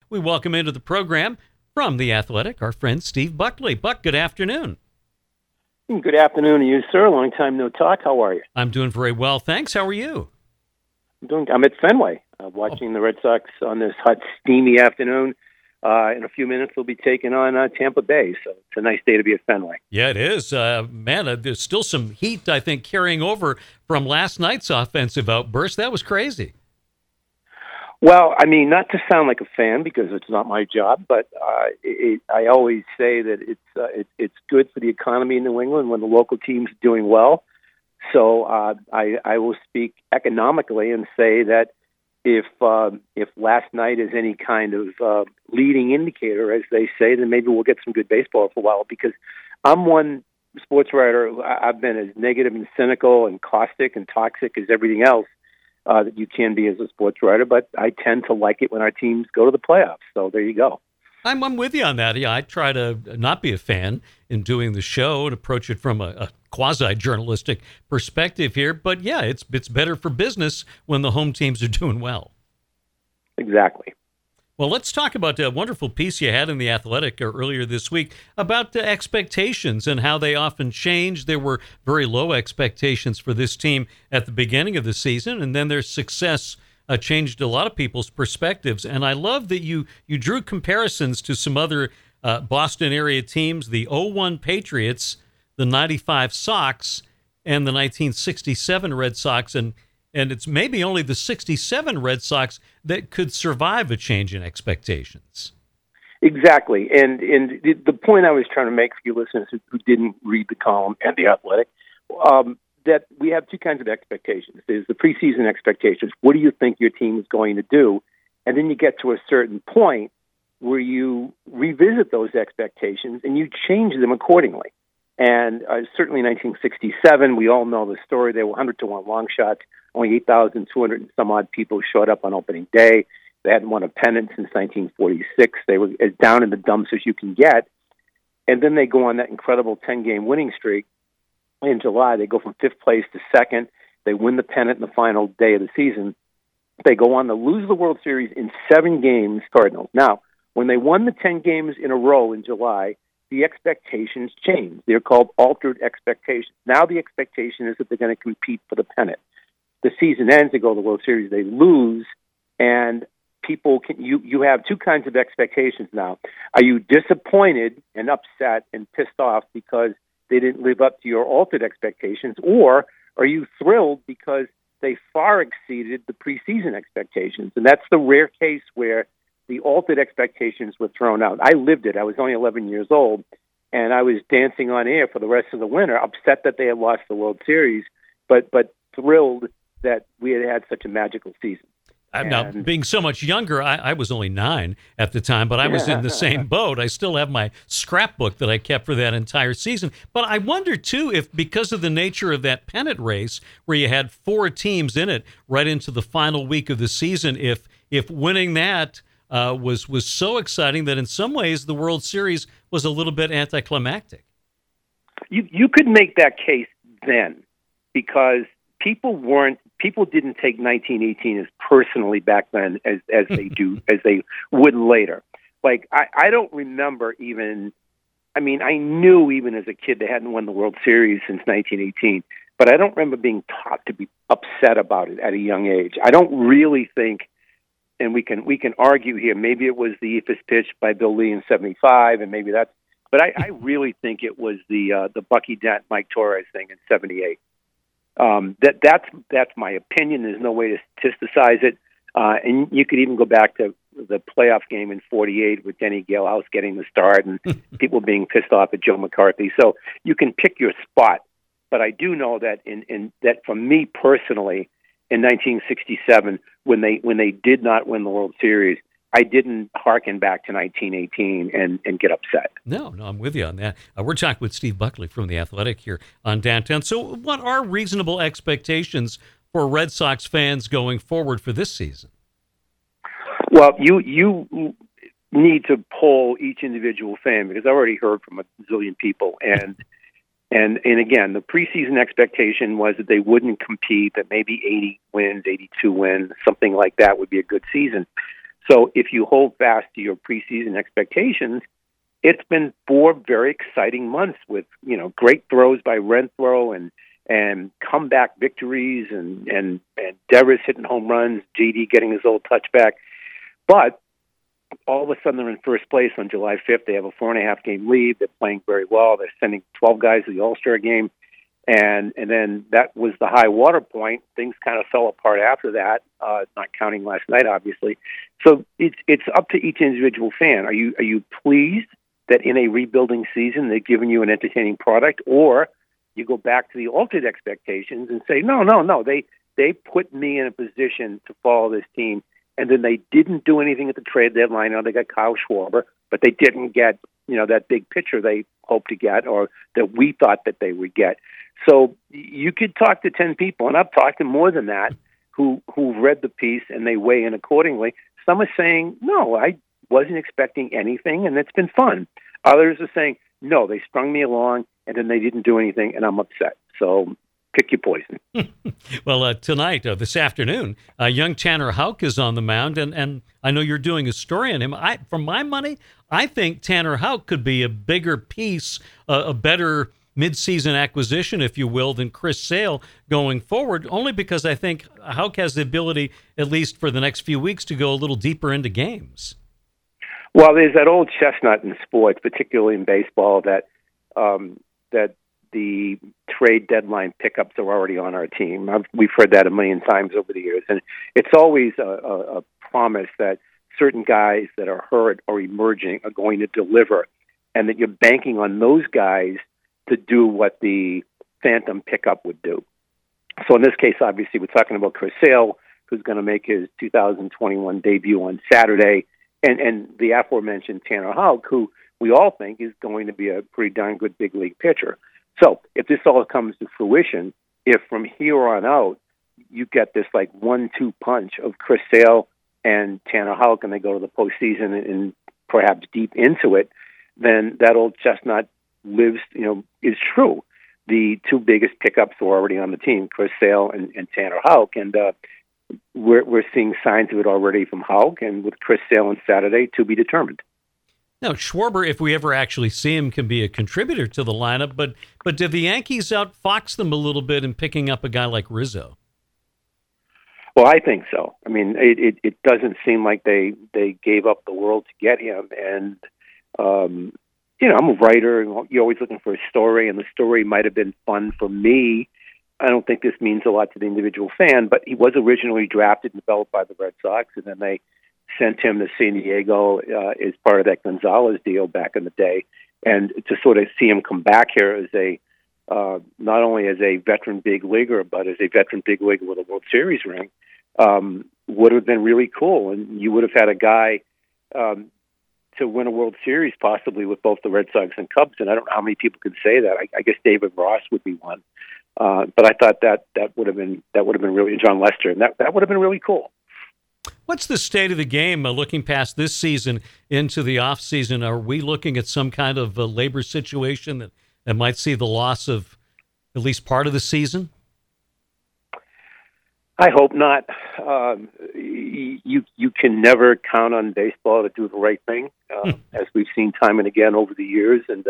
we welcome into the program from The Athletic, our friend Steve Buckley. Buck, good afternoon. Good afternoon to you, sir. Long time no talk. How are you? I'm doing very well, thanks. How are you? I'm at Fenway, watching the Red Sox on this hot, steamy afternoon. In a few minutes, they'll be taking on Tampa Bay, so it's a nice day to be at Fenway. Yeah, it is. There's still some heat, I think, carrying over from last night's offensive outburst. That was crazy. Well, I mean, not to sound like a fan because it's not my job, but I always say that it's good for the economy in New England when the local team's doing well. So I will speak economically and say that if last night is any kind of leading indicator, as they say, then maybe we'll get some good baseball for a while. Because I'm one sports writer. I've been as negative and cynical and caustic and toxic as everything else that you can be as a sports writer, but I tend to like it when our teams go to the playoffs. So there you go. I'm with you on that. Yeah, I try to not be a fan in doing the show and approach it from a quasi-journalistic perspective here. But yeah, it's better for business when the home teams are doing well. Exactly. Well, let's talk about a wonderful piece you had in The Athletic earlier this week about the expectations and how they often change. There were very low expectations for this team at the beginning of the season, and then their success changed a lot of people's perspectives. And I love that you drew comparisons to some other Boston area teams, the 01 Patriots, the 95 Sox, and the 1967 Red Sox, and it's maybe only the 67 Red Sox that could survive a change in expectations. Exactly. And the point I was trying to make for you listeners who didn't read the column at The Athletic, that we have two kinds of expectations. There's the preseason expectations. What do you think your team is going to do? And then you get to a certain point where you revisit those expectations and you change them accordingly. And certainly 1967, we all know the story. They were 100-to-1 long shots. Only 8,200 and some odd people showed up on opening day. They hadn't won a pennant since 1946. They were as down in the dumps as you can get. And then they go on that incredible 10-game winning streak. In July, they go from fifth place to second. They win the pennant in the final day of the season. They go on to lose the World Series in 7 games, Cardinals. Now, when they won the 10 games in a row in July, the expectations changed. They're called altered expectations. Now the expectation is that they're going to compete for the pennant. The season ends, they go to the World Series, they lose, and people you have two kinds of expectations now. Are you disappointed and upset and pissed off because they didn't live up to your altered expectations, or are you thrilled because they far exceeded the preseason expectations? And that's the rare case where the altered expectations were thrown out. I lived it. I was only 11 years old, and I was dancing on air for the rest of the winter, upset that they had lost the World Series, but thrilled that we had such a magical season. Now, being so much younger, I was only 9 at the time, but I was in the same boat. I still have my scrapbook that I kept for that entire season. But I wonder, too, if because of the nature of that pennant race, where you had 4 teams in it right into the final week of the season, if winning that was so exciting that in some ways the World Series was a little bit anticlimactic. You could make that case then, because people didn't take 1918 as personally back then as they would later. Like I don't remember even. I mean, I knew even as a kid they hadn't won the World Series since 1918, but I don't remember being taught to be upset about it at a young age. I don't really think, and we can argue here. Maybe it was the Eephus pitch by Bill Lee in '75, and maybe that's. But I really think it was the Bucky Dent, Mike Torres thing in '78. That's my opinion. There's no way to statisticize it. And you could even go back to the playoff game in '48 with Denny Galehouse getting the start and people being pissed off at Joe McCarthy. So you can pick your spot. But I do know that that for me personally, in 1967, when they did not win the World Series, I didn't hearken back to 1918 and get upset. No, I'm with you on that. We're talking with Steve Buckley from The Athletic here on Downtown. So what are reasonable expectations for Red Sox fans going forward for this season? Well, you need to poll each individual fan, because I've already heard from a zillion people. And again, the preseason expectation was that they wouldn't compete, that maybe 80 wins, 82 wins, something like that would be a good season. So if you hold fast to your preseason expectations, it's been 4 very exciting months with, great throws by Renfroe and comeback victories and Devers hitting home runs, JD getting his old touchback. But all of a sudden they're in first place on July 5th. They have a 4.5 game lead. They're playing very well. They're sending 12 guys to the All-Star game. And then that was the high water point. Things kind of fell apart after that, not counting last night, obviously. So it's up to each individual fan. Are you pleased that in a rebuilding season they've given you an entertaining product, or you go back to the altered expectations and say, no, they put me in a position to follow this team, and then they didn't do anything at the trade deadline. They got Kyle Schwarber, but they didn't get that big pitcher they hoped to get, or that we thought that they would get. So you could talk to 10 people, and I've talked to more than that, who've read the piece and they weigh in accordingly. Some are saying, no, I wasn't expecting anything, and it's been fun. Others are saying, no, they strung me along, and then they didn't do anything, and I'm upset. So pick your poison. Well, tonight, this afternoon, young Tanner Houck is on the mound, and I know you're doing a story on him. For my money, I think Tanner Houck could be a bigger piece, a better midseason acquisition, if you will, than Chris Sale going forward, only because I think Houck has the ability, at least for the next few weeks, to go a little deeper into games. Well, there's that old chestnut in sports, particularly in baseball, that the trade deadline pickups are already on our team. We've heard that a million times over the years, and it's always a promise that certain guys that are hurt or emerging are going to deliver, and that you're banking on those guys to do what the phantom pickup would do. So in this case, obviously, we're talking about Chris Sale, who's going to make his 2021 debut on Saturday, and the aforementioned Tanner Houck, who we all think is going to be a pretty darn good big league pitcher. So if this all comes to fruition, if from here on out you get this like 1-2 punch of Chris Sale and Tanner Houck, and they go to the postseason and perhaps deep into it, then that old chestnut lives, is true. The 2 biggest pickups are already on the team, Chris Sale and Tanner Houck, and we're seeing signs of it already from Houck, and with Chris Sale on Saturday, to be determined. Now, Schwarber, if we ever actually see him, can be a contributor to the lineup, but did the Yankees outfox them a little bit in picking up a guy like Rizzo? Well, I think so. I mean, it doesn't seem like they gave up the world to get him, and I'm a writer, and you're always looking for a story, and the story might have been fun for me. I don't think this means a lot to the individual fan, but he was originally drafted and developed by the Red Sox, and then they sent him to San Diego as part of that Gonzalez deal back in the day. And to sort of see him come back here as not only as a veteran big leaguer, but as a veteran big leaguer with a World Series ring, would have been really cool. And you would have had a guy to win a World Series possibly with both the Red Sox and Cubs. And I don't know how many people could say that. I guess David Ross would be one. But I thought that would have been really John Lester, and that would have been really cool. What's the state of the game looking past this season into the off season? Are we looking at some kind of a labor situation that might see the loss of at least part of the season? I hope not. You can never count on baseball to do the right thing, as we've seen time and again over the years. And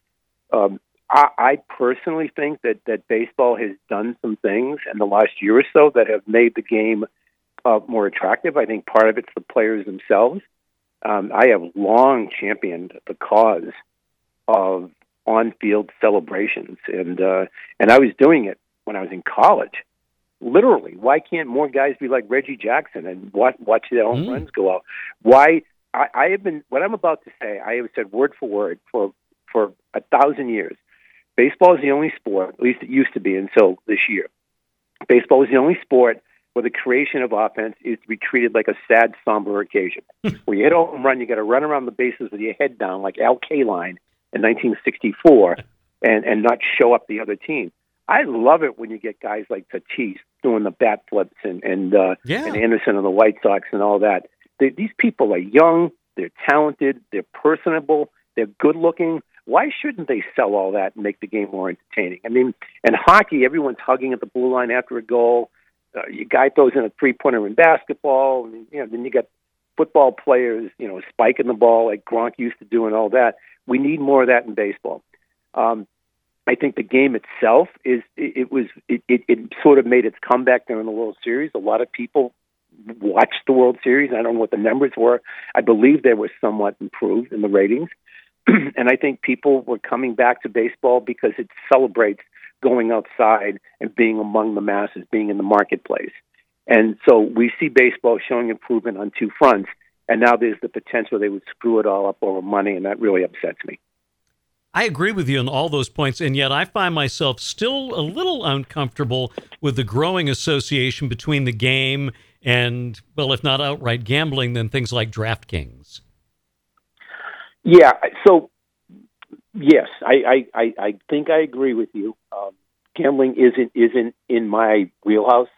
I personally think that baseball has done some things in the last year or so that have made the game more attractive. I think part of it's the players themselves. I have long championed the cause of on-field celebrations, and I was doing it when I was in college. Literally, why can't more guys be like Reggie Jackson and watch their home runs go out? Why I have been what I'm about to say. I have said word for word for 1,000 years. Baseball is the only sport, at least it used to be until this year. Baseball is the only sport where the creation of offense is to be treated like a sad, somber occasion. When you hit a home run, you got to run around the bases with your head down like Al Kaline in 1964 and not show up the other team. I love it when you get guys like Tatis doing the bat flips and Anderson and the White Sox and all that. These people are young, they're talented, they're personable, they're good-looking. Why shouldn't they sell all that and make the game more entertaining? I mean, in hockey, everyone's hugging at the blue line after a goal. Your guy throws in a three-pointer in basketball. And, then you got football players, spiking the ball like Gronk used to do and all that. We need more of that in baseball. I think the game itself it sort of made its comeback during the World Series. A lot of people watched the World Series. I don't know what the numbers were. I believe they were somewhat improved in the ratings. And I think people were coming back to baseball because it celebrates going outside and being among the masses, being in the marketplace. And so we see baseball showing improvement on two fronts. And now there's the potential they would screw it all up over money, and that really upsets me. I agree with you on all those points, and yet I find myself still a little uncomfortable with the growing association between the game and, well, if not outright gambling, then things like DraftKings. Yeah, so yes, I think I agree with you. Gambling isn't in my wheelhouse.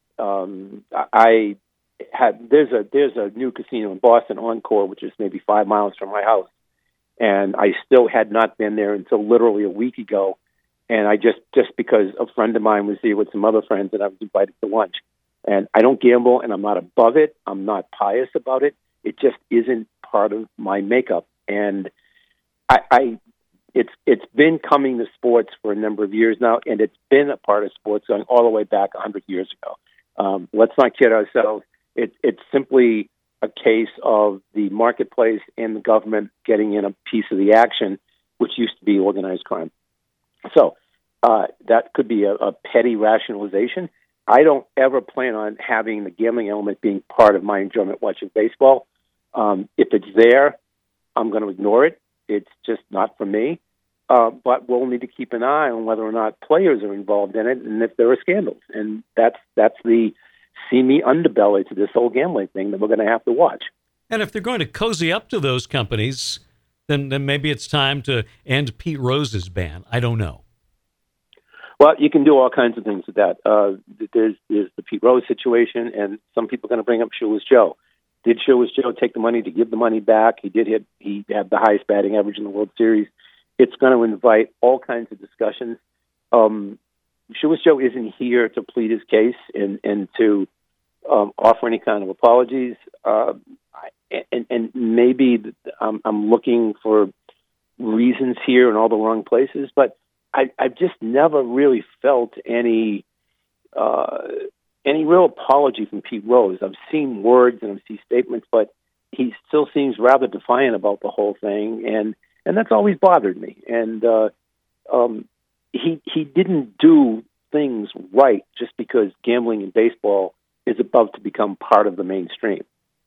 There's a new casino in Boston, Encore, which is maybe 5 miles from my house. And I still had not been there until literally a week ago. And I just because a friend of mine was there with some other friends and I was invited to lunch. And I don't gamble and I'm not above it. I'm not pious about it. It just isn't part of my makeup. And it's been coming to sports for a number of years now, and it's been a part of sports going all the way back 100 years ago. Let's not kid ourselves. It's simply a case of the marketplace and the government getting in a piece of the action, which used to be organized crime. So that could be a petty rationalization. I don't ever plan on having the gambling element being part of my enjoyment watching baseball. If it's there, I'm going to ignore it. It's just not for me. But we'll need to keep an eye on whether or not players are involved in it and if there are scandals. And that's the seamy underbelly to this whole gambling thing that we're going to have to watch. And if they're going to cozy up to those companies, then maybe it's time to end Pete Rose's ban. I don't know. Well, you can do all kinds of things with that. There's the Pete Rose situation, and some people are going to bring up Shoeless Joe. Did Shoeless Joe take the money to give the money back? He had the highest batting average in the World Series. It's going to invite all kinds of discussions. Shoeless Joe isn't here to plead his case and to offer any kind of apologies. And maybe I'm looking for reasons here in all the wrong places, but I've just never really felt any real apology from Pete Rose. I've seen words and I've seen statements, but he still seems rather defiant about the whole thing, and that's always bothered me. And he didn't do things right just because gambling in baseball is about to become part of the mainstream.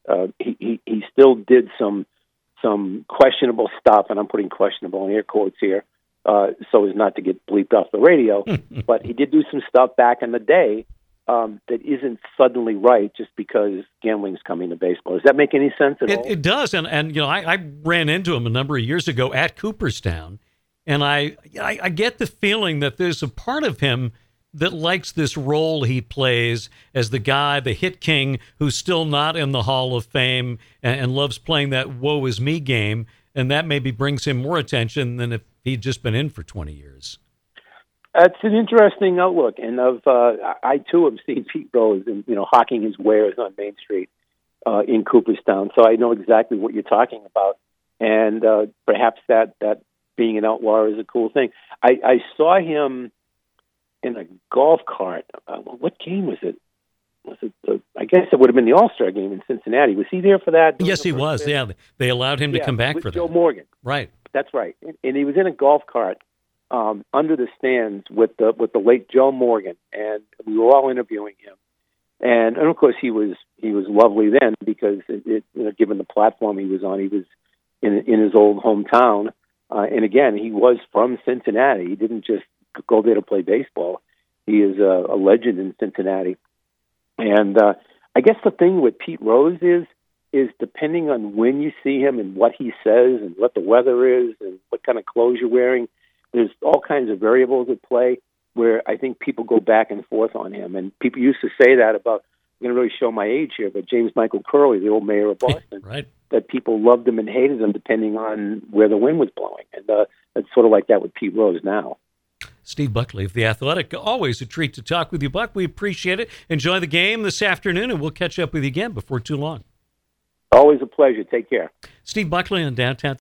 He still did some questionable stuff, and I'm putting questionable in air quotes here, so as not to get bleeped off the radio. But he did do some stuff back in the day that isn't suddenly right just because gambling's coming to baseball. Does that make any sense at all? It does, and I ran into him a number of years ago at Cooperstown, and I get the feeling that there's a part of him that likes this role he plays as the guy, the hit king, who's still not in the Hall of Fame and loves playing that woe is me game, and that maybe brings him more attention than if he'd just been in for 20 years. That's an interesting outlook, and I too have seen Pete Rose and hawking his wares on Main Street in Cooperstown, so I know exactly what you're talking about, and perhaps that being an outlaw is a cool thing. I saw him in a golf cart. What game was it? I guess it would have been the All-Star game in Cincinnati. Was he there for that? Yes, he was. Yeah, they allowed him to come back for that. Joe Morgan. Right. That's right. And he was in a golf cart under the stands with the late Joe Morgan, and we were all interviewing him. And of course, he was lovely then because given the platform he was on, he was in his old hometown. And again, he was from Cincinnati. He didn't just go there to play baseball. He is a legend in Cincinnati. And I guess the thing with Pete Rose is depending on when you see him and what he says and what the weather is and what kind of clothes you're wearing, there's all kinds of variables at play where I think people go back and forth on him. And people used to say that about, I'm going to really show my age here, but James Michael Curley, the old mayor of Boston, right, that people loved him and hated him depending on where the wind was blowing. And it's sort of like that with Pete Rose now. Steve Buckley of The Athletic. Always a treat to talk with you, Buck. We appreciate it. Enjoy the game this afternoon, and we'll catch up with you again before too long. Always a pleasure. Take care. Steve Buckley on Downtown